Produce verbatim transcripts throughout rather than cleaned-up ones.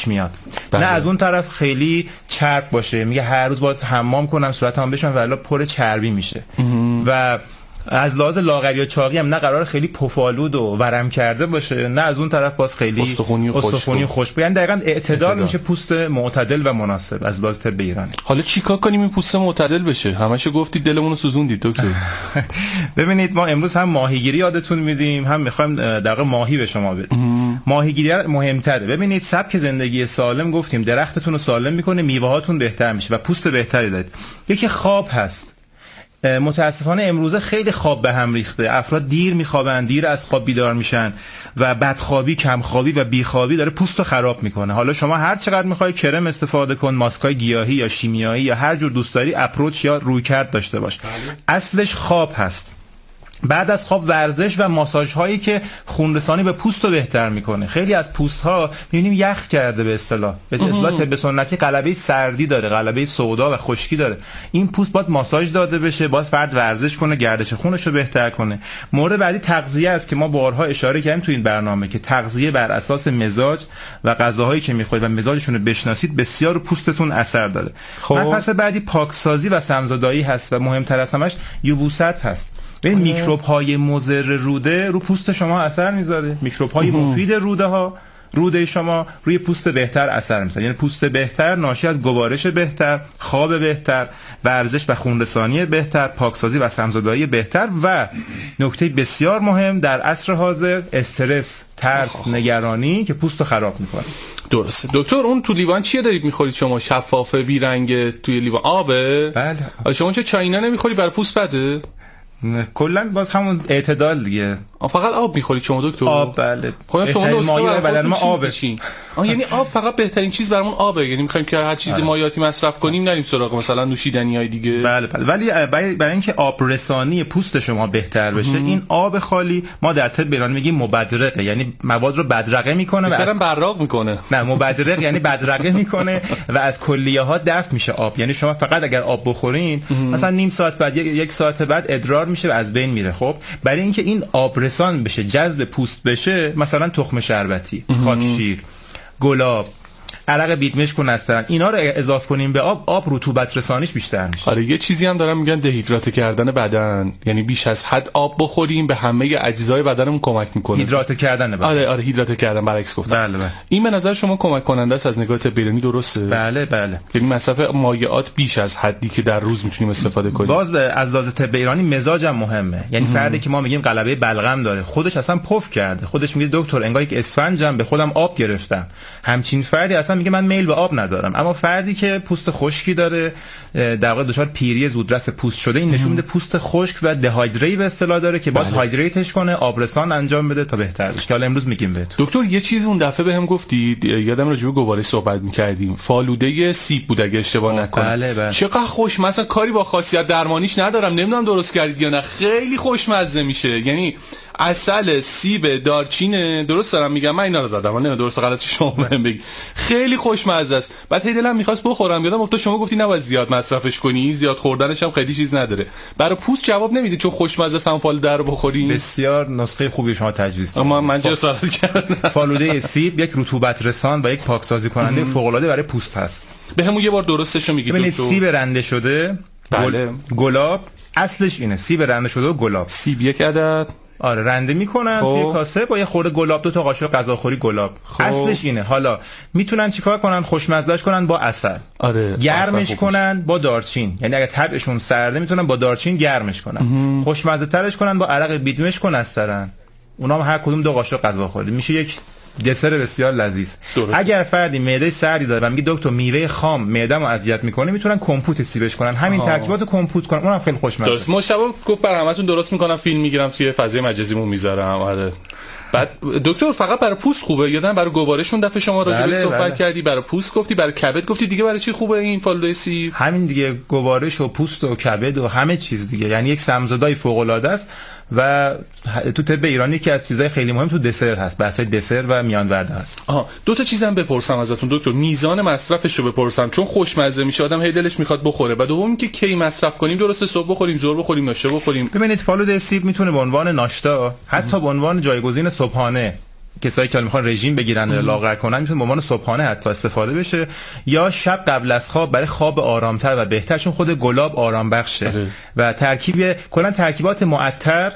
پیش میاد. بله. نه از اون طرف خیلی چرب باشه، میگه هر روز باید حمام کنم صورتم بشم ولی پر چربی میشه. و از لحاظ لاغری و چاقی هم نه قرار خیلی پفالود و ورم کرده باشه، نه از اون طرف باز خیلی استخونی و استخونی خشک. یعنی دقیقاً اعتدال میشه، پوست معتدل و مناسب از لحاظ طب ایرانی. حالا چیکار کنیم این پوست معتدل بشه؟ همش گفتید دلمون رو سوزوندید دکتر. ببینید ما امروز هم ماهیگیری یادتون میدیم، هم میخوایم در واقع ماهی به شما بدیم. ماهیگیری مهمتره. ببینید سبک زندگی سالم گفتیم درختتون رو سالم میکنه، میوه هاتون بهتر میشه و پوست بهتری دارید. یکی خواب هست. متاسفانه امروزه خیلی خواب به هم ریخته، افراد دیر میخوابن، دیر از خواب بیدار میشن و بدخوابی، کمخوابی و بیخوابی داره پوستو خراب میکنه. حالا شما هر چقدر میخوای کرم استفاده کن، ماسکای گیاهی یا شیمیایی یا هر جور دوست داری اپروچ یا رویکرد داشته باش، اصلش خواب هست. بعد از خواب ورزش و ماساژ هایی که خونرسانی به پوست رو بهتر میکنه. خیلی از پوست ها میبینیم یخ کرده، به اصطلاح به اصطلاح طب سنتی غلبه سردی داره، غلبه سودا و خشکی داره. این پوست باید ماساژ داده بشه، باید فرد ورزش کنه، گردش خونش رو بهتر کنه. مورد بعدی تغذیه است که ما بارها اشاره کردیم تو این برنامه که تغذیه بر اساس مزاج و غذاهایی که میخورید و مزاجشون رو بشناسید بسیار رو پوستتون اثر داره. مبحث بعدی پاکسازی و سمزدایی هست و مهمتر از همش یبوست هست. این میکروب های مضر روده رو پوست شما اثر میذاره. میکروب های مفید روده ها روده شما روی پوست بهتر اثر میذاره. یعنی پوست بهتر ناشی از گوارش بهتر، خواب بهتر، ورزش و خونرسانی بهتر، پاکسازی و سمزدایی بهتر و نکته بسیار مهم در عصر حاضر استرس، ترس، نگرانی که پوست رو خراب میکنه. درسته. دکتر اون تو لیوان چیه دارید میخورید شما؟ شفافه بی رنگ توی لیوان آبه؟ بله. شما چه چاینا نمیخوری برای پوست بده؟ کلا باز همون اعتدال دیگه. فقط آب میخورید شما دکتر؟ آب بله. خب شما نسخه بدن ما آبه. آه یعنی آب فقط بهترین چیز برامون آبه. یعنی میخوایم که هر چیزی مایعاتی مصرف کنیم نریم سراغ مثلا نوشیدنی‌های دیگه. بله بله. ولی برای برای اینکه آب رسانی پوست شما بهتر بشه این آب خالی ما در طب ایرانی میگیم مبدرقه، یعنی مواد رو بدرقه میکنه و از براق میکنه. نه مبدرق یعنی بدرقه میکنه و از کلیه ها دفع میشه آب. یعنی شما فقط اگر آب بخورین مثلا نیم ساعت بعد یک ساعت بعد ادرار میشه و از بین میره. خب برای اینکه این آب رسان بشه، جذب پوست بشه، مثلا تخم شربتی، خاکشیر، گلاب، عرق بیدمشک و نسترن، اینا رو اضافه کنیم به آب، آب رطوبت رسانیش بیشتر میشه. آره یه چیزی هم دارن میگن دهیدراته کردن بدن، یعنی بیش از حد آب بخوریم به همه اجزای بدنمون کمک میکنه. هیدراته کردن بدن. آره آره هیدراته کردن برعکس گفتم. بله بله. این به نظر شما کمک کننده است از نگاه طب ایرانی درسته؟ بله بله. یعنی مصرف مایعات بیش از حدی که در روز میتونیم استفاده کنیم. باز از لحاظ طب ایرانی مزاج هم مهمه. یعنی فردی که ما میگیم غلبه بلغم داره، خودش اصلا پف کرده، خودش میگه دکتر انگار یک اسفنجم به خودم آب گرفتم. همچین فردی اصلا میگه من میل به آب ندارم. اما فردی که پوست خشکی داره، در واقع دچار پیری زودرس پوست شده، این نشون میده پوست خشک و دهایدری به اصطلاح داره که باید هایدریتش کنه، آبرسان انجام بده تا بهتر بشه. که حالا امروز میگیم بهتون. دکتر یه چیز اون دفعه بهم گفتید، یادم راجع به گوارش صحبت می‌کردیم، فالوده سیب بود اگه اشتباه نکنم. بله بله. چقدر خوش، مثلا کاری با خاصیت درمانیش ندارم، نمیدونم درست کردید یا نه، خیلی خوشمزه میشه. یعنی عسل، سیب، دارچین، درست دارم میگم؟ من اینا رو زدم، من نمیدونم درست غلط شما بهم بگید. خیلی خوشمزه است. بعد هی دلم میخواست بخورم، یادم افتاد شما گفتی نباید زیاد مصرفش کنی، زیاد خوردنش هم خیلی چیز نداره. برای پوست جواب نمیده چون خوشمزه است، هم فالوده رو بخورین. بسیار نسخه خوبی شما تجویز کردید. اما من جسارت کردم. فالوده سیب یک رطوبت رسان و یک پاکسازی کننده فوق العاده برای پوست هست. بهمون یه بار درستش رو میگید ببینید سیب رنده شده، بله. گلاب، اصلش اینه، سیب رنده شده و گلاب. سیب یک عدد آره رنده میکنن توی کاسه با یه خورده گلاب، دو تا قاشق غذاخوری گلاب. خب. اصلش اینه. حالا میتونن چیکار کنن؟ خوشمزه‌اش کنن با عسل. آره. گرمش کنن با دارچین. یعنی اگه طبعشون سرده میتونن با دارچین گرمش کنن. خوشمزه ترش کنن با عرق بیدمشک و نسترن. اونا هم هر کدوم دو قاشق غذاخوری. میشه یک دسر بسیار لذیذ. اگر فردی معده سردی داره و میگه دکتر میوه خام معده‌مو اذیت میکنه، میتونن کمپوت سیبش کنن، همین ترکیبات رو کمپوت کنن، اونم خیلی خوشمزه. درست. مشابه گفت بر همتون درست میکنم، فیلم میگیرم توی فضای مجازیمون میذارم. آره. بعد دکتر فقط برای پوست خوبه؟ یادم برای گوارشون دفعه شما راجع به صحبت بله. کردی، برای پوست گفتی، برای کبد گفتی، دیگه برای چی خوبه این فالوده سیب؟ همین دیگه، گوارش و پوست و کبد و همه چیز دیگه. یعنی یک سمزدای فوق العاده است و تو طب ایرانی که از چیزای خیلی مهم تو دسر هست، بحثای دسر و میان وعده هست. آها دو تا چیزام بپرسم ازتون دکتر، میزان مصرفش رو بپرسم چون خوشمزه میشه، آدم هی دلش میخواد بخوره. و دوم که کی مصرف کنیم، درسته صبح بخوریم، ظهر بخوریم، ناشتا بخوریم؟ ببینید فالوده سیب میتونه به عنوان ناشتا، حتی به عنوان جایگزین صبحانه کسایی که میخوان رژیم بگیرن یا لاغر کنن میتونه به عنوان صبحانه حتی استفاده بشه، یا شب قبل از خواب برای خواب آرامتر و بهتر، چون خود گلاب آرام بخشه اره. و ترکیب کلا ترکیبات معطر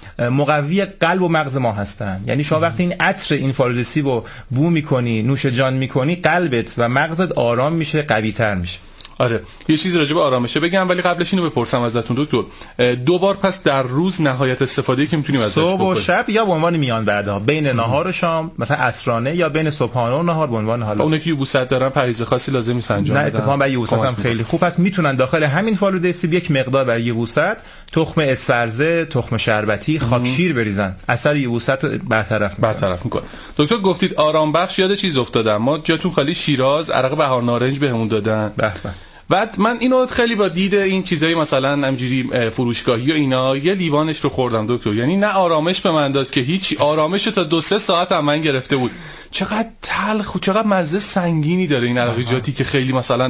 مقوی قلب و مغز ما هستن. یعنی شما وقتی این عطر این فالودسی رو بو میکنی، نوش جان میکنی، قلبت و مغزت آرام میشه، قوی تر میشه. آره یه چیزی راجع به آرامشه بگم، ولی قبلش اینو بپرسم ازتون دکتر، دو بار پس در روز نهایت استفاده که میتونیم ازش بکنیم؟ صبح و شب یا به عنوان میان بعدها، بین نهار و شام مثلا عصرانه، یا بین صبحانه و نهار به عنوان حالا اونایی که یبوست دارن پریز خاصی لازم نیست انجام بدن. نه اتفاقا برای یبوست هم خیلی خوب است، میتونن داخل همین فالودسی یک مقدار برای یبوست تخم اسفرزه، تخم شربتی، خاکشیر بریزن، اثر یبوست برطرف برطرف میکنه. دکتر گفتید آرام بخش، یاد چیز افتادم، ما جاتون خالی شیراز عرق بهار نارنج بهمون دادن. به به. بعد من اینو خیلی با دید این چیزایی مثلا همینجوری فروشگاهی و اینا یه لیوانش رو خوردم دکتر، یعنی نه آرامش به من داد که هیچ، آرامش تا دو سه ساعت هم من گرفته بود. چقدر تلخ و چقدر مزه سنگینی داره این عرقیجاتی که خیلی مثلا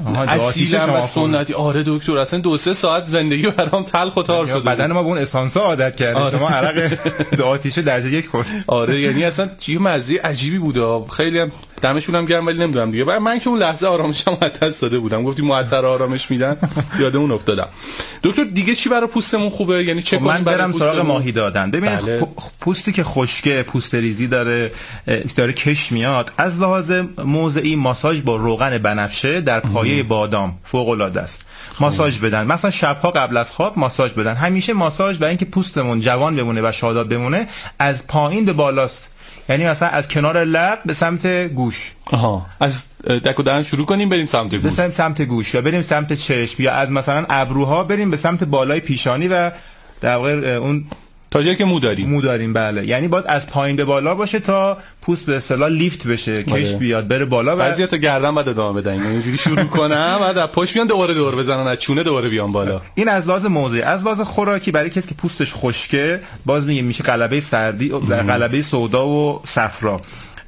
اصیلم و سنتی. آره دکتر اصلا دو سه ساعت زندگی برام تلخ و تار شده، بدن ما به اون اسانسا عادت کرده. آره. شما عرق دو آتیشه درجه یک خورد. آره یعنی اصلا چه مزه عجیبی بوده، خیلی هم دمشون هم گرم، ولی نمیدونم دیگه. بعد من که اون لحظه آرامشم از دست داده بودم، گفتی معطر آرامش میدن، یادمون افتادم. دکتر دیگه چی برای پوستمون خوبه؟ یعنی چه من برم سراغ ماهی دادن. ببینید بله. پوستی که خشکه، پوست ریزی داره، داره کش میاد، از لحاظ موضعی ماساژ با روغن بنفشه در پایه بادام فوق العاده است. ماساژ بدن، مثلا شبها قبل از خواب ماساژ بدن. همیشه ماساژ برای اینکه پوستمون جوان بمونه و شاداب بمونه از پایین به بالاست. یعنی مثلا از کنار لب به سمت گوش. آها، از دک و دهن شروع کنیم بریم سمت گوش. بریم سمت گوش یا بریم سمت چشم، یا از مثلا ابروها بریم به سمت بالای پیشانی و در واقع اون تا جایی که مو داریم. مو داریم بله. یعنی باید از پایین به بالا باشه تا پوست به اصطلاح لیفت بشه، کش بیاد بره بالا. بعضیا تا گردن بعد ادامه بدن، اینجوری شروع کنم بعد از پشت بیان دوباره دور بزنن، از چونه دوباره بیان بالا. این از لحاظ موضعی. از لحاظ خوراکی برای کسی که پوستش خشکه، باز میگیم میشه غلبه سردی، غلبه سودا و صفرا.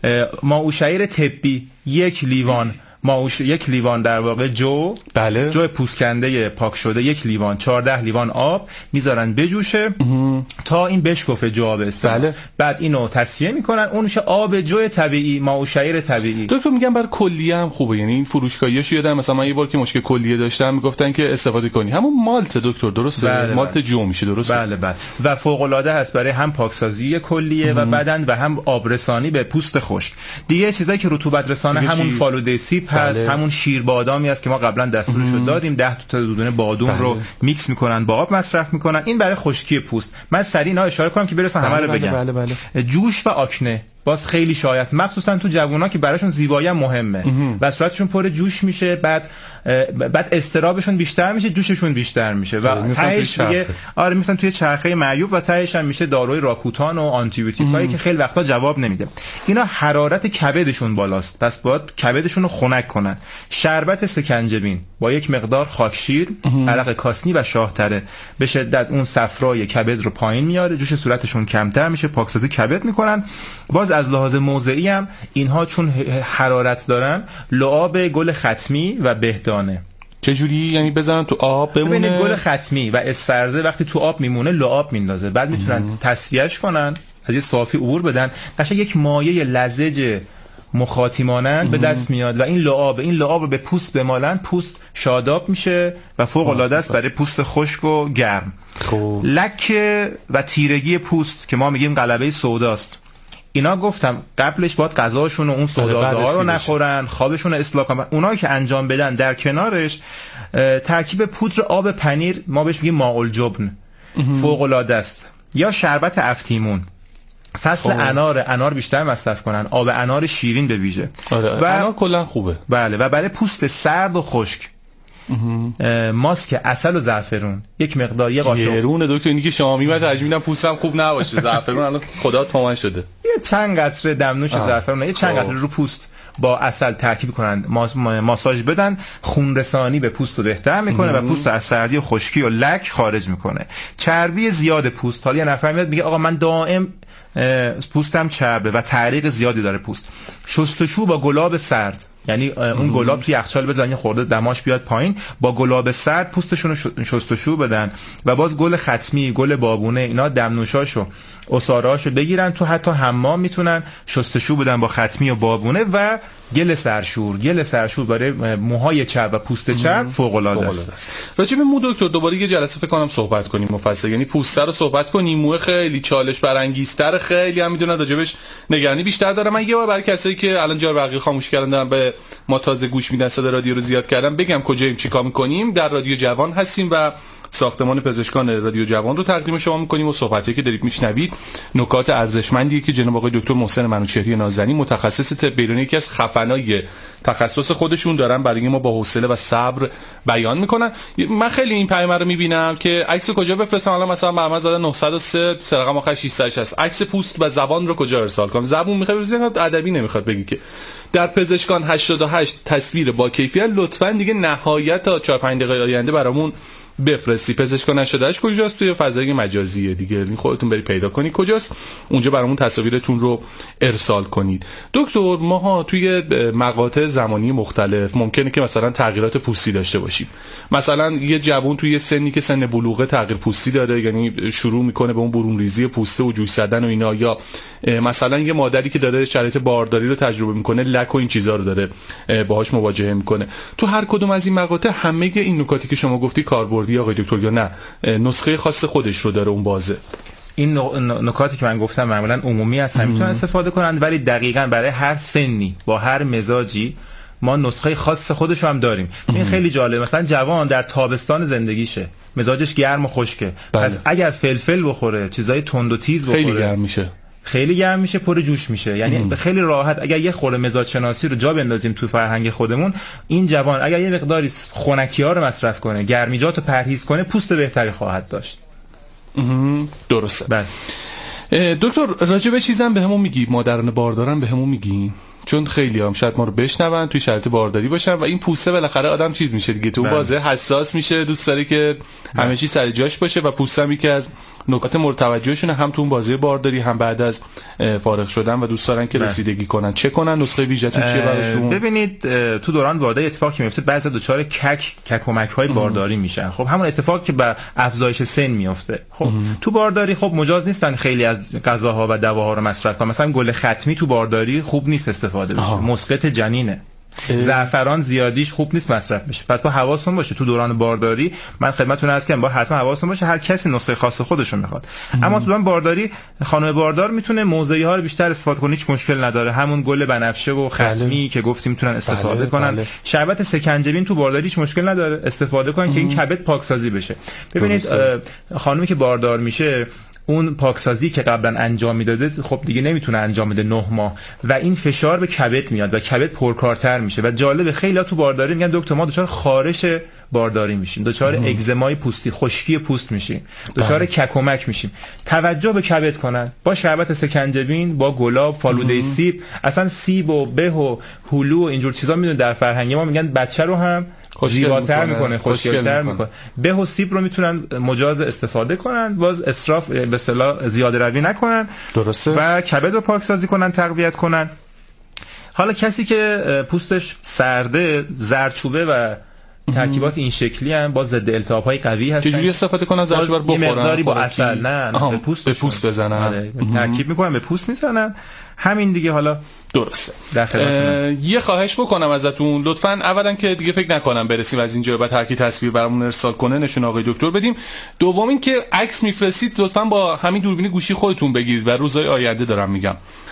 ماهوشعیر طبی یک لیوان ماوش یک لیوان در واقع جو بله. جو پوستکنده پاک شده یک لیوان، چهارده لیوان آب میذارن بجوشه اه. تا این بشکفه جو آب است. بله. بعد اینو تصفیه میکنن، اون میشه آب جو طبیعی، ماهوشعیر طبیعی. دکتر میگم برای کلیه هم خوبه، یعنی این فروشگاهیاشو یادم مثلا من یه بار که مشکل کلیه داشتم میگفتن که استفاده کنی همون مالت دکتر، درسته؟ بله مالت بله. جو میشه، درسته؟ بله بله. و فوق العاده هست برای هم پاکسازی کلیه اه. و بدن و هم آبرسانی به پوست خشک. دیگه چیزایی که رطوبت رسانه همون فالودسیپ هست، بله. همون شیر بادامی است که ما قبلا دستورش رو دادیم، ده تا دودونه بادوم بله. رو میکس میکنن با آب مصرف میکنن. این برای خشکی پوست. من سریع اینا اشاره کنم که برسم بله همه رو بگم. بله بله بله. جوش و آکنه باز خیلی شایع است، مخصوصا تو جوونا که براشون زیبایی هم مهمه و صورتشون پر جوش میشه، بعد بعد استرابشون بیشتر میشه، جوششون بیشتر میشه و تهش دیگه آره میسن توی چرخه معیوب و تهش هم میشه داروی راکوتان و آنتی بیوتیکایی که خیلی وقتا جواب نمیده. اینا حرارت کبدشون بالاست، پس باید کبدشون رو خنک کنن. شربت سکنجبین با یک مقدار خاکشیر، عرق کاسنی و شاهتره به شدت اون صفرای کبد رو پایین میاره، جوش صورتشون کمتر میشه، پاکسازی کبد میکنن. باز از لحاظ موضعی هم اینها چون حرارت دارن، لعاب گل ختمی و بهدانه. چجوری یعنی بزنن تو آب بمونه؟ ببینید گل ختمی و اسفرزه وقتی تو آب میمونه لعاب میندازه، بعد میتونن تصفیهش کنن، از یه صافی عبور بدن، قشنگ یک مایع لزج مخاطی مانند به دست میاد و این لعاب این لعاب رو به پوست بمالن، پوست شاداب میشه و فوق العاده است برای پوست خشک و گرم. خوب. لکه و تیرگی پوست که ما میگیم غلبه سوداست، اینا گفتم قبلش باید غذاشون و اون سودازها رو نخورن، خوابشون رو اصلاح کنن. اونایی که انجام بدن در کنارش ترکیب پودر آب پنیر، ما بهش میگیم ماء الجبن، فوق العاده است. یا شربت افتیمون، فصل خوبه. انار انار بیشتر مصرف کنن، آب انار شیرین به ویژه. آره. و انار کلا خوبه. بله. و برای پوست سرد و خشک ماسک عسل و زعفرون یک مقدار، یه قاشق. یرونه دکتر اینی که شما میمد تجمیدم پوستم خوب نباشه، زعفرون الان خدا تومن شده. یه چند قطره دمنوش زعفرون، یه چند قطره رو پوست با عسل ترکیب کنن، ماساژ بدن، خون رسانی به پوست رو بهتر میکنه و پوست از سردی و خشکی و لک خارج میکنه. چربی زیاد پوست، حالا یه نفر میاد میگه آقا من دائم پوستم چربه و تعریق زیادی داره پوست، شستشو با گلاب سرد یعنی اون گلاب توی یخچال بزنن خورده دماش بیاد پایین، با گلاب سرد پوستشون رو شستشو بدن و باز گل ختمی، گل بابونه، اینا دمنوشاشو عصارهاشو بگیرن تو، حتی حمام میتونن شستشو بدن با ختمی و بابونه و گل سرشور. گل سرشور برای موهای چرب و پوست چرب فوق العاده است. راجع به مو دکتر دوباره یه جلسه فکر کنم صحبت کنیم مفصل، یعنی پوست رو صحبت کنیم. مو خیلی چالش برانگیزتر، خیلی هم میدونن راجبش نگرانی بیشتر داره. من یه بار برای کسایی که الان جا بقیه خاموش کردن دارن به ما تازه گوش میدن، صدا رادیو رو زیاد کردم، بگم کجاییم چیکار میکنیم. در رادیو جوان هستیم و ساختمان پزشکان رادیو جوان رو تقدیم شما می‌کنیم و صحبتی که دارید میشنوید نکات ارزشمندی که جناب آقای دکتر محسن منوچهری نازنین متخصص طب بیرونی که از خفنای تخصص خودشون دارن برای ما با حوصله و صبر بیان میکنن. من خیلی این پیام رو میبینم که عکس کجا بفرستم. الان مثلا محمد زاده نه صد و سه رقم آخر ششصد هست، عکس پوست و زبان رو کجا ارسال کنم؟ زبون میخواد بزنید، ادبی نمیخواد بگی که. در پزشکان هشتاد و هشت تصویر با کیفیت لطفاً دیگه نهایت تا چهار پنج دقیقه آینده برامون بفرستی. پزشکان هشتاد و هشت کجاست؟ توی فضای مجازیه دیگه، خودتون بری پیدا کنید کجاست، اونجا برامون تصاویرتون رو ارسال کنید. دکتر ماها توی مقاطع زمانی مختلف ممکنه که مثلا تغییرات پوستی داشته باشیم. مثلا یه جوون توی سنی که سن بلوغه تغییر پوستی داره، یعنی شروع میکنه به اون برون ریزی پوسته و جوش زدن و اینا، یا مثلا یه مادری که داره شرایط بارداری رو تجربه میکنه، لک و این چیزا رو داره باهاش مواجهه میکنه. تو هر کدوم از این مقاطع همه این نکاتی که شما گفتی کاربردی آقای دکتر یا نه نسخه خاص خودش رو داره اون بازه؟ این نکاتی که من گفتم معمولا عمومی است، هم میتونن استفاده کنند، ولی دقیقاً برای هر سنی با هر مزاجی ما نسخه خاص خودش رو هم داریم. این خیلی جالب. مثلا جوان در تابستان زندگیشه، مزاجش گرم و خشکه، بله. پس اگر فلفل بخوره، چیزای تند و تیز بخوره، خیلی گرم میشه، خیلی گرم میشه، پر جوش میشه. یعنی ام. خیلی راحت اگر یه خورده مزاج شناسی رو جا بندازیم تو فرهنگ خودمون، این جوان اگر یه مقداری خنکی‌ها رو مصرف کنه، گرمیجات رو پرهیز کنه، پوست بهتری خواهد داشت. درسته. بله. دکتر راجع به چیزام بهمون میگی، مادران باردارن بهمون میگی؟ چون خیلی هم شاید ما رو بشنون توی شرایط بارداری باشن و این پوسته بالاخره آدم چیز میشه دیگه، تو بازه حساس میشه، دوست داره که همه چی سر جاش باشه و پوسته هم یکی از نکات مورد توجهشونه، هم تو اون بازه بارداری هم بعد از فارغ شدن و دوست دارن که رسیدگی کنن. چه کنن؟ نسخه ویژه‌تون چیه براشون؟ ببینید تو دوران بارداری اتفاقی میفته، بعضی دچار کک ککومک‌های بارداری میشن. خب همون اتفاق که با افزایش سن میفته. خب تو بارداری خب مجاز نیستن خیلی از غذاها و دواها رو مصرف کنن. مثلا گل ختمی تو بارداری خوب نیست استفاده بشه، مسقط جنینه. زعفران زیادیش خوب نیست مصرف بشه. پس با حواستون باشه تو دوران بارداری. من خدمتتون عرض کردم با حتما حواستون باشه، هر کسی نسخه خاص خودش رو میخواد. اما تو دوران بارداری خانم باردار میتونه موضعی ها رو بیشتر استفاده کنه، هیچ مشکل نداره. همون گل بنفشه و ختمی بله. که گفتیم میتونن استفاده بله. کنن. بله. شربت سکنجبین تو بارداری هیچ مشکل نداره، استفاده کنن که این کبد پاکسازی بشه. ببینید خانمی که باردار میشه، اون پاکسازی که قبلا انجام میداده خب دیگه نمیتونه انجام بده نه ماه و این فشار به کبد میاد و کبد پرکارتر میشه. و جالب خیلی‌ها تو بارداری میگن دکتر ما دچار خارش بارداری میشیم، دچار اگزمای پوستی، خشکی پوست میشیم، دچار ککومک میشیم. توجه به کبد کنن با شربت سکنجبین، با گلاب، فالوده سیب. اصلا سیب و به و هلو و اینجور چیزا میدونن در فرهنگ ما میگن بچه رو هم زیباتر میکنه، خوشگل‌تر میکنه. به و سیب رو میتونن مجاز استفاده کنن، باز اسراف به اصطلاح زیاده روی نکنن. درسته. و کبد رو پاکسازی کنن، تقویت کنن. حالا کسی که پوستش سرده، زردچوبه و ترکیبات این شکلی هم باز ضد التهاب‌های قوی هستن. چجوری استفاده کنن؟ زردچوبه بخورن، یه مقداری با عسل نه به پوست به پوست بزنن، ترکیب میکنن به پوست میزنن، همین دیگه. حالا درسته. در خدمتتون یه خواهش بکنم ازتون، لطفاً اولا که دیگه فکر نکنم برسیم از اینجا بعد هر کی تصویر برامون ارسال کنه نشون آقای دکتر بدیم. دوم این که عکس میفرستید لطفاً با همین دوربین گوشی خودتون بگیرید و روزهای آینده دارم میگم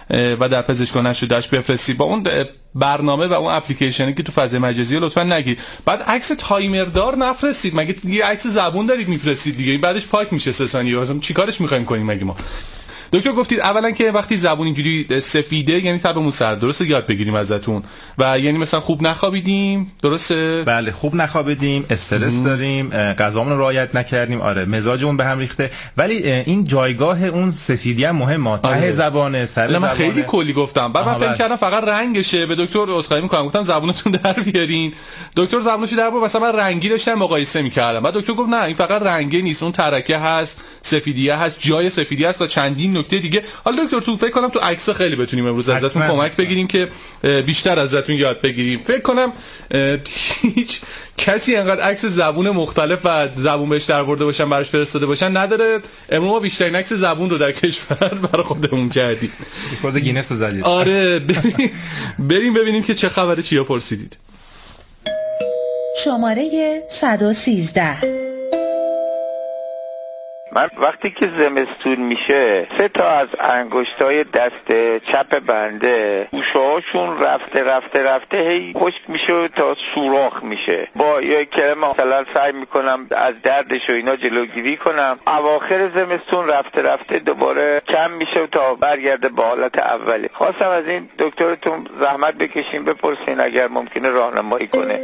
و در پزشکان شدهش بفرستید با اون برنامه و اون اپلیکیشنی که تو فضای مجازی لطفاً نگید. بعد عکس تایمر دار نفرستید، مگه یه عکس زبون دارید میفرستید دیگه، این بعدش پاک میشه سه ثانیه. مثلا چیکارش می‌خوایم کنیم مگه ما؟ دکتر گفتید اولا که وقتی زبون اینجوری سفیده یعنی تبمون سرد، درسته؟ یاد بگیریم ازتون. و یعنی مثلا خوب نخوابیدیم، درسته؟ بله خوب نخوابیدیم، استرس داریم، غذامون رو رعایت نکردیم، آره مزاجمون به هم ریخته. ولی این جایگاه اون سفیدی هم مهمه، ته آره. زبانه، سر زبانه. من خیلی کلی گفتم. بعد من فکر کردم فقط رنگشه. به دکتر عذرخواهی می‌کنم، گفتم زبونتون در بیارین. دکتر زبونشو در بود، مثلا من رنگی داشتم مقایسه می‌کردم. بعد دکتر گفت نه این فقط رنگی نیست، اون ترکه هست، سفیدیه هست، جای سفیدی هست و چندین نکته دیگه حالا دکتر تو فکر کنم تو عکس خیلی بتونیم امروز ازتون کمک بگیریم که بیشتر ازتون یاد بگیریم. فکر کنم هیچ کسی انقدر عکس زبون مختلف و زبون بهش در آورده باشن براش فرستاده باشن نداره. امروز ما بیشترین عکس زبون رو در کشور برای خودمون کردیم. رکورد گینس رو زدید. آره بریم بریم ببینیم که چه خبره، چیا پرسیدید. شماره صد و سیزده. من وقتی که زمستون میشه سه تا از انگشتای دست چپ بنده گوشه‌هاشون رفته رفته رفته هی خشک میشه تا سوراخ میشه. با یه کلمه مثلا سعی میکنم از دردش و اینا جلوگیری کنم. اواخر زمستون رفته رفته دوباره کم میشه تا برگرده به حالت اولی. خواستم از این دکترتون زحمت بکشین بپرسین اگر ممکنه راهنمایی کنه.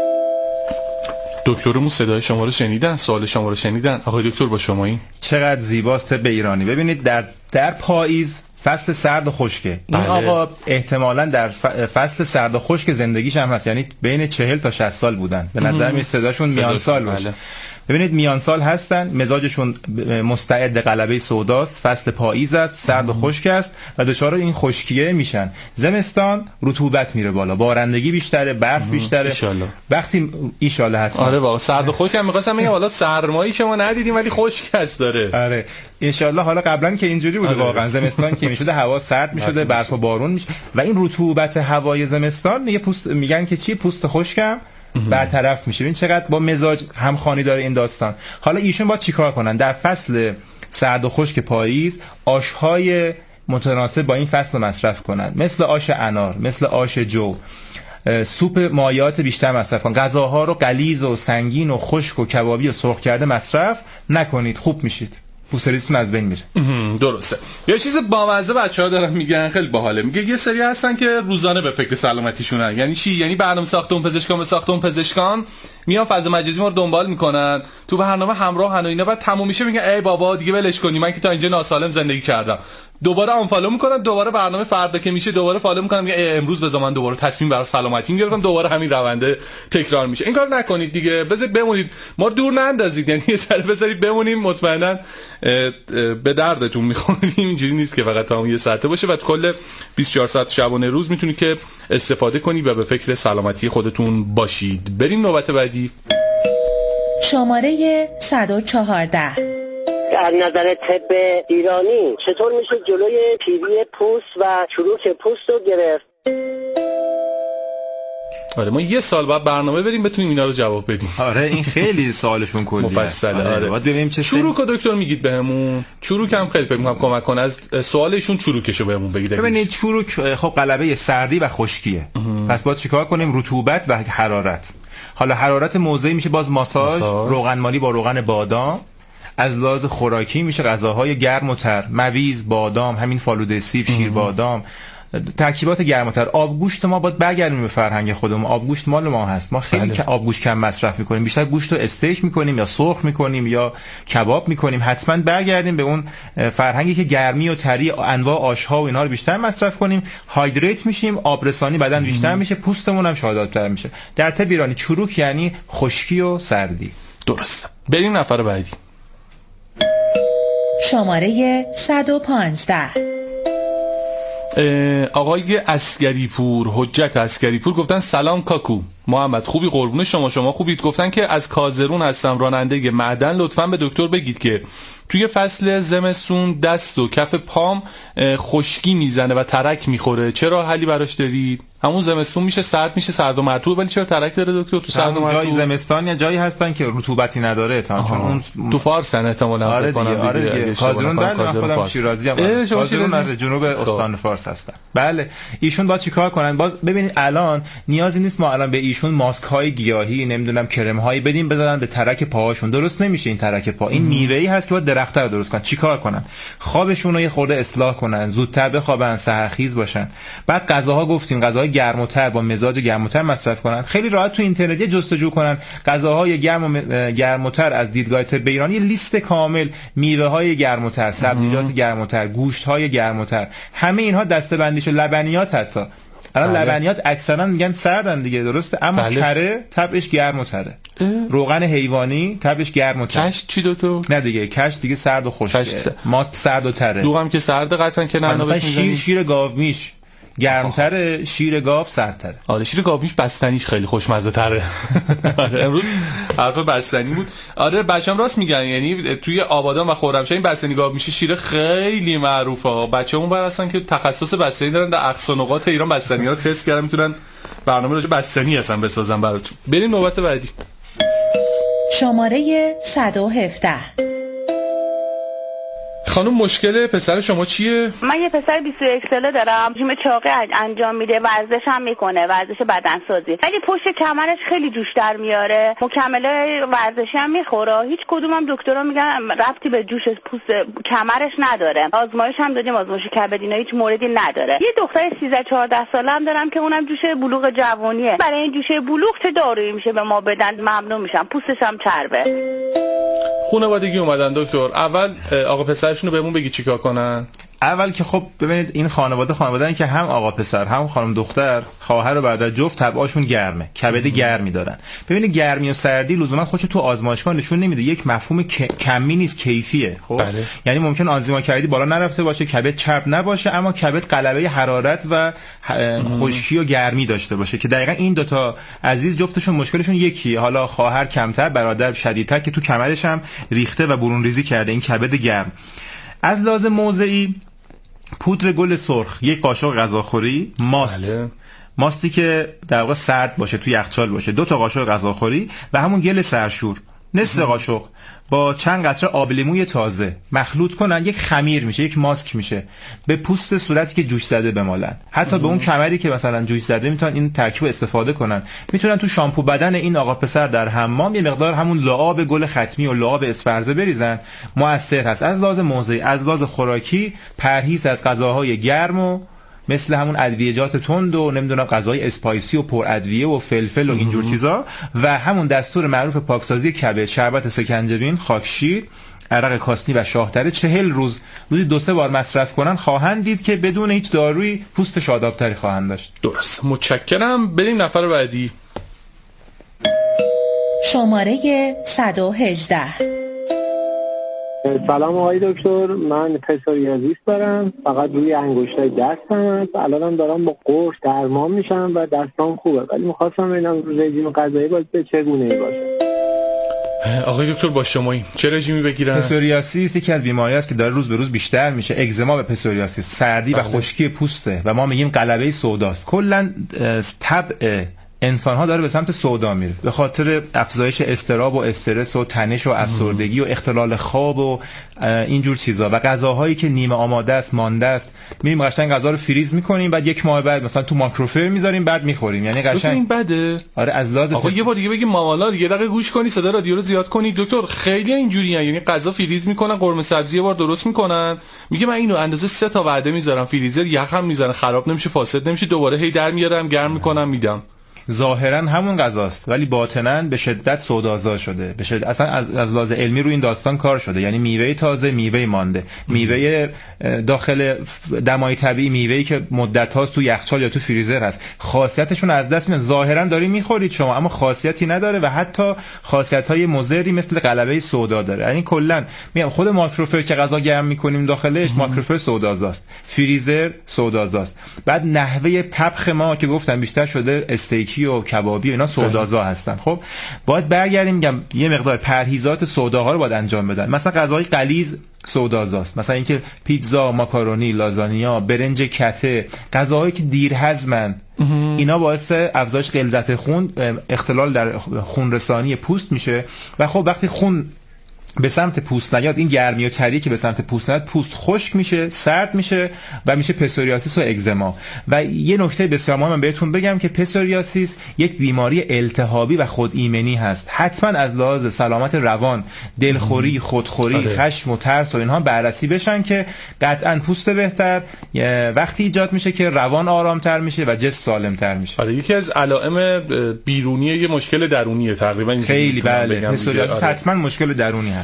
دکترمون صدای شما رو شنیدن، سوال شما رو شنیدن. آقای دکتر با شما این چقدر زیباست طب ایرانی. ببینید در در پاییز فصل سرد و خشکه. این بله. آقا احتمالاً در فصل سرد و خشک زندگیش هم هست، یعنی بین چهل تا شصت سال بودن. به نظر میاد صداشون میان سال باشه. بله. ببینید میان سال هستن، مزاجشون مستعد غلبه سوداست، فصل پاییز است، سرد و خشک است و دچار این خشکیه میشن. زمستان رطوبت میره بالا، بارندگی بیشتره، برف بیشتره. ایشالله. وقتی ان شاء الله حتما. آره بابا سرد و خشک هم می‌خواستم بگم والا سرمایی که ما ندیدیم ولی خشک است داره. آره ان شاء الله. حالا قبلا که اینجوری بوده آره. واقعا زمستان که میشده هوا سرد میشده، برف و بارون میشه و این رطوبت هوای زمستان میگه پوست، میگن که چی پوست خشکم برطرف میشه. این چقدر با مزاج همخوانی داره این داستان. حالا ایشون باید چیکار کنن؟ در فصل سرد و خشک پاییز آشهای متناسب با این فصل مصرف کنن، مثل آش انار، مثل آش جو، سوپ مایعات بیشتر مصرف کنن. غذاها رو غلیظ و سنگین و خشک و کبابی و سرخ کرده مصرف نکنید، خوب میشید، پوستریتون از بین میره. درسته. یه چیز بامزه بچه‌ها دارن میگن خیلی باحاله. میگه یه سری هستن که روزانه به فکر سلامتیشونن. یعنی چی؟ یعنی برنامه ساختمون پزشکان به ساختمون پزشکان میان فضا مجازی ما رو دنبال میکنن، تو برنامه همراهن و اینا، بعد تموم میشه میگن ای بابا دیگه ولش کنی، من که تا اینجا ناسالم زندگی کردم. دوباره آن فالو میکنن، دوباره برنامه فردا که میشه دوباره فالو میکنن، میگن امروز به زمان دوباره تصمیم برای سلامتی گرفتم، دوباره همین رونده تکرار میشه. این کار نکنید دیگه، بذارید بمونید، ما رو دور نندازید، یعنی یه سر بذارید بمونیم، مطمئنا به دردتون میخوریم. اینجوری نیست که فقط تا یه ساعته باشه و کل بیست و چهار ساعت شبانه روز میتونید که استفاده کنید و به فکر سلامتی خودتون باشید. بریم نوبت بعدی. شماره صد و چهارده. از نظر طب ایرانی چطور میشه جلوی پیری پوست و چروک پوست رو گرفت؟ آره ما یه سال بعد برنامه بریم بتونیم اینا رو جواب بدیم. آره این خیلی سوالشون کلیه مفصله. آره باید ببینیم چه چروک رو دکتر میگید بهمون. چروک هم خیلی فکر می‌کنم کمک کنه، از سوالشون چروکشو بهمون بگید. ببینید چروک خب غلبه سردی و خشکیه، پس باید چیکار کنیم؟ رطوبت و حرارت. حالا حرارت موضعی میشه باز ماساژ، روغن مالی با روغن بادام. از لحاظ خوراکی میشه غذاهای گرم و تر، مویز، بادام، همین فالوده سیب، شیر بادام، ترکیبات گرم و تر. آبگوشت ما باید برگردیم به فرهنگ خودمون، آبگوشت مال ما هست، ما خیلی که آبگوشت کم مصرف میکنیم، بیشتر گوشت رو استیک میکنیم یا سرخ میکنیم یا کباب میکنیم. حتما برگردیم به اون فرهنگی که گرمی و تری، انواع آش‌ها و اینا رو بیشتر مصرف کنیم، هایدریت میشیم، آبرسانی بدن بیشتر میشه، پوستمون هم شاداب‌تر میشه. در طب ایرانی چروک یعنی خشکی و سردی. درسته. بریم نفر بعدی. شماره صد و پانزده. آقای عسگری پور، حجت عسگری پور گفتن سلام کاکو محمد، خوبی قربون شما، شما خوبید؟ گفتن که از کازرون هستم، راننده معدن، لطفاً به دکتر بگید که توی فصل زمستون دست و کف پام خشکی میزنه و ترک میخوره، چرا حلی براش دارید؟ همون زمستون میشه سرد میشه سرد و مرطوب، ولی چرا ترک داره دکتر تو سرد و مرطوب؟ جای زمستان یا جایی هستن که رطوبتی نداره تا چون اون تو فارسن احتمالاً. آره دیگه، آره دیگه. کازرون در من خودم شیرازی ام، کازرون از جنوب استان فارس هستن. بله ایشون باید چیکار کنن؟ باز ببینید الان نیازی نیست ما الان به ایشون ماسک های گیاهی نمیدونم کرم هایی بدیم بذارن به ترک پاهاشون، درست نمیشه این ترک پا. این میوه‌ای هست که باید درخت رو درست کنن. چیکار کنن؟ خوابشون رو یه خورده اصلاح کنن، زودتر بخوابن، سحرخیز باشن. بعد غذاها گفتیم غذاهای گرم و تر با مزاج گرم و تر مصرف کنن. خیلی راحت تو اینترنت یه جستجو کنن غذاهای گرم و گرم و تر از دیدگاه طب ایرانی، لیست کامل، میوه‌های گرم و تر، سبزیجات گرم و تر، گوشت‌های گرم و تر، همه اینها دسته‌بندیش و لبنیات حتی الان بله. لبنیات اکثرا میگن سردن دیگه، درسته، اما بله. کره طبعش گرم و تره. روغن حیوانی طبعش گرم و تره. کشت چی دکتر؟ نه دیگه کشت دیگه سرد و خشکه. س... ماست سرد و تره. دوغم که سرد قطعا که نه. مثلا شیر شیر گاومیش گرمتره، شیر گاو سردتره. آره شیر گاومیش بستنیش خیلی خوشمزه تره. آره امروز حرف بستنی بود. آره بچه‌ام راست میگن، یعنی توی آبادان و خرمشهر این بستنی گاومیشی شیر خیلی معروفه. بچه‌مون بر اصلا که تخصص بستنی دارن، در اقصا نقاط ایران بستنی‌ها رو تست کردن، میتونن برنامه راجع بستنی اصلا بسازن براتون. بریم نوبت بعدی. شماره صد و هفده. خانم مشکل پسر شما چیه؟ من یه پسر بیست و یک ساله دارم، رژیم چاقی انجام میده، ورزش هم میکنه، ورزش بدنسازی، ولی پشت کمرش خیلی جوش در میاره، مکملای ورزشی هم میخوره، هیچ کدومم دکترا میگن ربطی به جوش پوست کمرش نداره. آزمایش هم دادیم، آزمایش کبد اینا هیچ موردی نداره. یه دختر سیزده چهارده ساله هم دارم که اونم جوش بلوغ جوونیه. برای این جوش بلوغ چه دارویی میشه به ما بدن؟ ممنون میشم. پوستش هم چربه. خانوادگی اومدن دکتر، اول آقا پسرشون رو بهمون بگی چیکار کنن. اول که خب ببینید این خانواده خانواده‌ای که هم آقا پسر هم خانم دختر، خواهر و برادر جفت طبعاشون گرمه، کبد گرمی دارن. ببینید گرمی و سردی لزوما خودش تو آزمایشگاه نشون نمیده، یک مفهوم کمی نیست، کیفیه. خب بله. یعنی ممکن آنزیما کبدی بالا نرفته باشه، کبد چرب نباشه، اما کبد غلبه حرارت و خشکی و گرمی داشته باشه که دقیقاً این دوتا عزیز جفتشون مشکلشون یکیه. حالا خواهر کمتر، برادر شدیدتر که تو کمرش هم ریخته و برون ریزی کرده، این کبد گرم. از لحاظ موضعی پودر گل سرخ یک قاشق غذاخوری، ماست بله. ماستی که در واقع سرد باشه، توی یخچال باشه، دو تا قاشق غذاخوری و همون گل سرشور نصف قاشق با چند قطره آب لیموی تازه مخلوط کنن، یک خمیر میشه، یک ماسک میشه. به پوست صورتی که جوش زده بمالن، حتی به اون کمری که مثلا جوش زده میتونن این ترکیب استفاده کنن. میتونن تو شامپو بدن این آقا پسر در حمام یه مقدار همون لعاب گل ختمی و لعاب اسفرزه بریزن، موثر هست. از لحاظ موضعی، از لحاظ خوراکی پرهیز از غذاهای گرم و مثل همون ادویه‌جات تند و نمیدونم غذای اسپایسی و پر ادویه و فلفل و اینجور چیزا، و همون دستور معروف پاکسازی کبد، شربت سکنجبین، خاکشیر، عرق کاسنی و شاهتره چهل روز روزی دو سه بار مصرف کنن، خواهند دید که بدون هیچ دارویی پوست شادابتری خواهند داشت. درست، متشکرم. بریم نفر بعدی. شماره صد و هجده. سلام آقای دکتر، من پسوریازیس دارم، فقط روی انگشتای دستم هست. الانم دارم با قرص درمان میشم و دستام خوبه، ولی می‌خواستم ببینم رژیم غذایی باید به چگونه‌ای باشه. آقای دکتر با شماییم، چه رژیمی بگیرن؟ پسوریاسیس یکی از بیماری است که داره روز به روز بیشتر میشه. اگزما به پسوریاسیس، سردی بله. و خشکی پوسته و ما میگیم غلبه سوداست. کلا طبع انسان ها داره به سمت سودا میره به خاطر افزایش اضطراب و استرس و تنش و افسردگی و اختلال خواب و اینجور چیزا، و غذاهایی که نیمه آماده است، مانده است، میریم قشنگ غذا رو فریز میکنیم، بعد یک ماه بعد مثلا تو مایکروفر میذاریم، بعد میخوریم. یعنی قشنگ این بده. آره از لحاظ آقا یه بار دیگه بگیم ماوالا، یه دقیقه گوش کنی، صدا رادیو رو زیاد کنی. دکتر خیلی اینجوریه، یعنی غذا فریز میکنن، قرمه سبزی یه بار درست میکنن، میگه من اینو اندازه سه تا وعده میذارم فریزر، یخ هم میذارن، خراب نمیشه، فاسد نمیشه، دوباره هی در میارم، گرم میکنم، میدم. ظاهرا همون غذاست ولی باطناً به شدت سودآزار شده. به شدت اصلا از از لحاظ علمی رو این داستان کار شده. یعنی میوه تازه، میوه مانده، میوه داخل دمای طبیعی، میوه‌ای که مدت هاست تو یخچال یا تو فریزر هست، خاصیتشون از دست میدن. ظاهرا داری میخورید شما اما خاصیتی نداره و حتی خاصیت‌های مضری مثل غلبه سودا داره. یعنی کلا میگم خود مایکروفر که غذا گرم میکنیم داخلش، مایکروفر سودآزاست، فریزر سودآزاست. بعد نحوه طبخ ما که گفتم بیشتر شده استیک و کبابی و اینا سودازا هستن. خب باید برگردیم میگم یه مقدار پرهیزات سوداها رو باید انجام بدن. مثلا غذاهای غلیظ سودازاست، مثلا اینکه پیتزا، ماکارونی، لازانیا، برنج کته، غذاهایی که دیر هضمن، اینا باعث افزایش غلظت خون، اختلال در خون رسانی پوست میشه و خب وقتی خون به سمت پوست نیاد، این گرمی و تری که به سمت پوست نیاد، پوست خشک میشه، سرد میشه و میشه پسوریاسیس و اگزما. و یه نکته بسیار مهم بهتون بگم که پسوریاسیس یک بیماری التهابی و خود ایمنی هست. حتما از لحاظ سلامت روان، دلخوری، خودخوری، آره. خشم و ترس و اینها بررسی بشن که قطعا پوست بهتر وقتی ایجاد میشه که روان آرامتر میشه و جسم سالمتر میشه. آره یکی از علائم بیرونی یه مشکل درونیه تقریبا. خیلی بله، پسوریاسیس حتما مشکل درونی هست.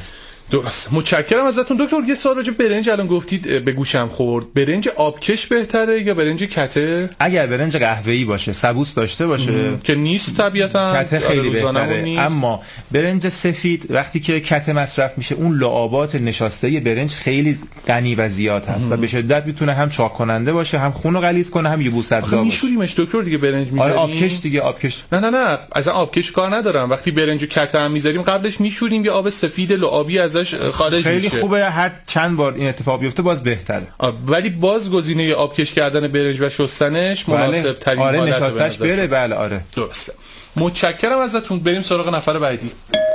درست. متشکرم ازتون دکتر. یه سوال راجع برنج الان گفتید به گوشم خورد. برنج آبکش بهتره یا برنج کته؟ اگر برنج قهوه‌ای باشه، سبوس داشته باشه ام. که نیست طبیعتا، کته خیلی بهتره. اما برنج سفید وقتی که کته مصرف میشه اون لعابات نشاسته برنج خیلی غنی و زیاد هست ام. و به شدت میتونه هم چاق کننده باشه، هم خون رو غلیظ کنه، هم یبوست زا باشه. میشوریمش دکتر دیگه برنج میذاریم؟ آره آبکش دیگه، آبکش. نه نه نه اصلا آبکش کار ندارم. وقتی برنج کته هم میذاریم قبلش میشوریم یه آب سفید لعابی ازش خارج خیلی میشه. خیلی خوبه. هر چند بار این اتفاق بیفته باز بهتره. ولی باز گزینه آبکش کردن برنج و شستنش مناسب ترین آره حالت نشاستش بره. بله آره درسته. متشکرم ازتون. بریم سراغ نفر بعدی.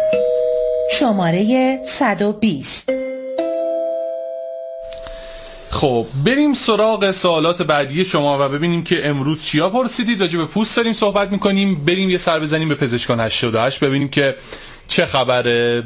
شماره صد و بیست. خب بریم سراغ سوالات بعدی شما و ببینیم که امروز چیا پرسیدید. راجع به پوست داریم صحبت میکنیم. بریم یه سر بزنیم به پزشکان هشتاد و هشت ببینیم که چه خبره.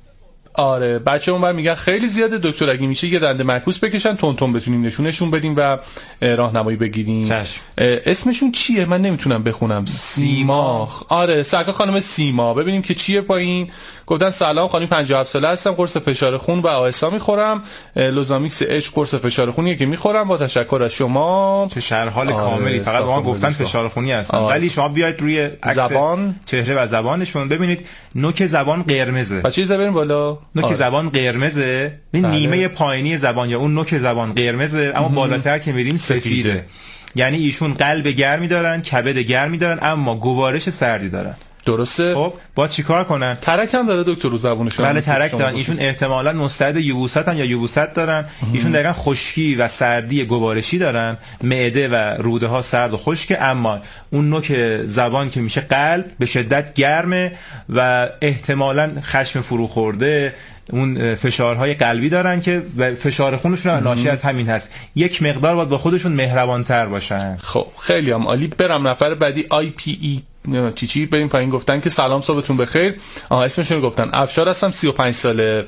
آره بچه اون بر میگن خیلی زیاده دکتر، اگه میشه یه دنده معکوس بکشن تون تون بتونیم نشونشون بدیم و راهنمایی بگیریم. اسمشون چیه؟ من نمیتونم بخونم. سیما. آره سرکار خانم سیما. ببینیم که چیه پایین. گفتن سلام خانم پنجاه و هفت ساله هستم، قرص فشار خون و آسا میخورم، لوزامیکس اچ قرص فشار خونیه که میخورم، با تشکر از شما. چه شرح حال کاملی. فقط ما گفتن فشار خونی هستن ولی شما بیاید روی زبان چهره و زبانشون ببینید نوک زبان قرمزه. بچه‌ی زبان بالا نوک آره. زبان قرمزه. این بله. نیمه پایینی زبان یا اون نوک زبان قرمزه اما بالاتر که میریم سفیده. یعنی ایشون قلب گرمی دارن، کبد گرمی دارن اما گوارش سردی دارن. درسته. خب با چیکار کنن؟ ترک هم داره دکتر رو زبونشون. بله ترک دارن. ایشون احتمالاً مستعد یبوستن یا یبوست دارن. ایشون دقیقاً خشکی و سردی گوارشی دارن. معده و روده ها سرد و خشکه اما اون نوک زبان که میشه قلب به شدت گرمه و احتمالاً خشم فرو خورده، اون فشارهای قلبی دارن که فشار خونشون ناشی از همین هست. یک مقدار باید با خودشون مهربان‌تر باشن. خب خیلی هم عالی. برم نفر بعدی. آی پی ای چی چی بریم پایین. گفتن که سلام صبحتون بخیر. آها اسمشون گفتن. افشار هستم سی و پنج ساله.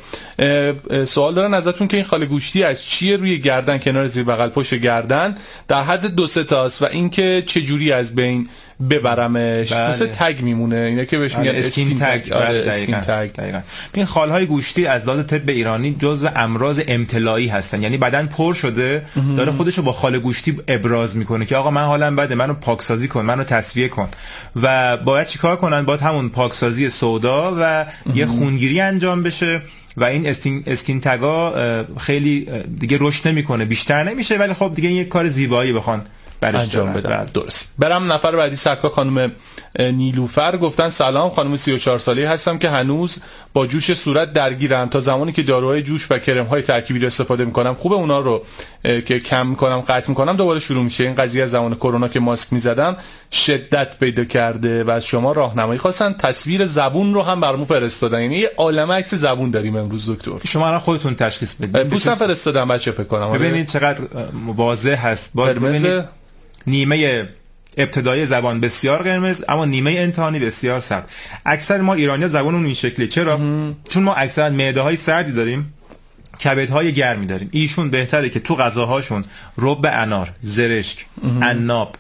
سوال دارن ازتون که این خال گوشتی از چیه روی گردن کنار زیر بغل پشت گردن در حد دو سه تاست و اینکه چه جوری از بین ببرمش. بله. مثل تگ میمونه اینا که بهش میگن اسکین تگ. آره اسکین تگ. دقیقاً. این خالهای گوشتی از لحاظ طب ایرانی جزو امراض امتلاعی هستن. یعنی بدن پر شده داره خودشو با خال گوشتی ابراز میکنه که آقا من حالم بده، منو پاکسازی کن، منو تصفیه کن. و باید چیکار کنن؟ باید همون پاکسازی سودا و یه خونگیری انجام بشه و این اسکین تگا خیلی دیگه رشد نمیکنه، بیشتر نمیشه ولی خب دیگه این یک کار زیبایی بخوان انجام بدم. درست. برم نفر بعدی. سرکار خانم نیلوفر گفتن سلام خانم سی و چهار ساله هستم که هنوز با جوش صورت درگیرم. تا زمانی که داروهای جوش و کرم های ترکیبی رو استفاده میکنم خوبه اونا رو که کم میکنم قطع میکنم دوباره شروع میشه. این قضیه از زمان کرونا که ماسک میزدم شدت پیدا کرده و از شما راهنمایی خواستن. تصویر زبون رو هم برامون فرستادن. یعنی یه عالمه عکس زبون داریم امروز دکتر. شما الان خودتون تشخیص بدید. پوستم فرستادم بچه فکر کنم. ببینید چقدر واضح هست. باز ببینید نیمه ابتدایی زبان بسیار قرمز اما نیمه انتهایی بسیار سرد. اکثر ما ایرانی‌ها زبانمون این شکلی. چرا؟ مم. چون ما اکثرا معده‌های سردی داریم، کبدهای گرمی داریم. ایشون بهتره که تو غذاهاشون رب انار، زرشک، عناب،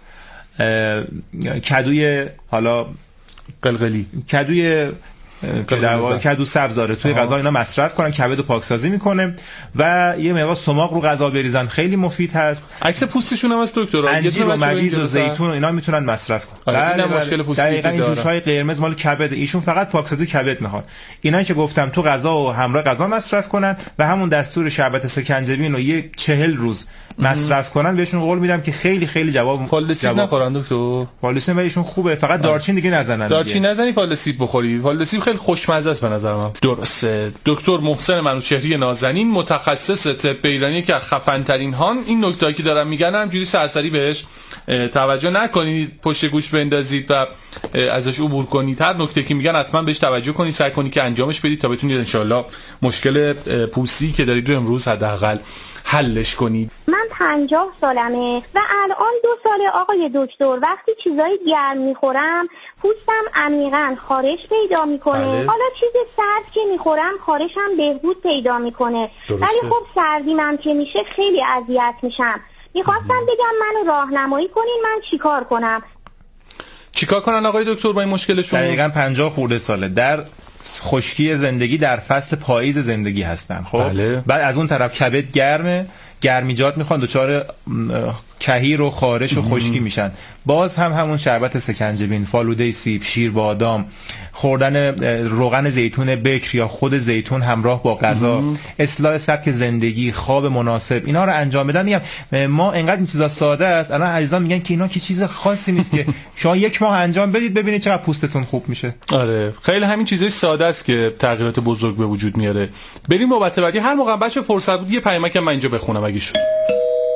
کدوی حالا قلقلی، کدوی کدو سبز داره توی غذا اینا مصرف کنن، کبد پاکسازی میکنه و یه مقدار سماق رو غذا بریزن، خیلی مفید هست. عکس پوستشون هم از دکتر انجیر و مغز و زیتون اینا میتونن مصرف کنن. بله مشکل پوستی دقیقاً این جوش‌های قرمز مال کبد. ایشون فقط پاکسازی کبد میخوان. اینا که گفتم تو غذا و همراه غذا مصرف کنن و همون دستور شربت سکنجبین رو یه چهل روز مصرف کنن بهشون قول میدم که خیلی خیلی جواب فالسیب نخورن دکتر. فالسیب بهشون خوبه، فقط دارچین دیگه نزنن. دارچین نزنی فالسیب بخوری. فالسیب خیلی خوشمزه است به نظر من. درسته. دکتر محسن منوچهری نازنین متخصص طب ایرانی که خفن ترین هان. این نکته‌ای که دارم میگن همجوری سرسری بهش توجه نکنید، پشت گوش بندازید و ازش عبور کنید. هر نکته که میگن حتما بهش توجه کنید، سعی کنید که انجامش بدید تا بتونید ان شاءالله مشکل پوستی که دارید رو امروز حداقل حلش کنید. من پنجاه سالمه و الان دو ساله آقای دکتر وقتی چیزای گرم میخورم پوستم عمیقاً خارش پیدا میکنه. بله. حالا چیز سرد که میخورم خارشم بهبود پیدا میکنه. ولی خب سردیمم که میشه خیلی اذیت میشم. میخواستم بگم منو راهنمایی کنین من چیکار کنم. چیکار کنن آقای دکتر با این مشکلشون؟ دقیقاً پنجاه خورده ساله. در خشکی زندگی در فصل پاییز زندگی هستن. خب بله. بعد از اون طرف کبد گرمه، گرمیجات میخوان دچار کهیر و خارش و خشکی میشن. باز هم همون شربت سکنجبین، فالوده سیب، شیر بادام، خوردن روغن زیتون بکر یا خود زیتون همراه با غذا، اصلاح سبک زندگی، خواب مناسب، اینا رو انجام بدن. میگم ما انقدر این چیزا ساده است، الان عزیزان میگن که اینا که چیز خاصی نیست که شما یک ماه انجام بدید ببینید چقدر پوستتون خوب میشه. آره خیلی همین چیزای ساده است که تغییرات بزرگ به وجود میاره. بریم نوبت بعدی. هر موقع بچه فرصت بود یه پیامک من اینجا بخونم اگه شد.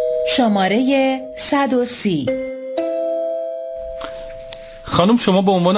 شماره صد و سی. خانم شما به عنوان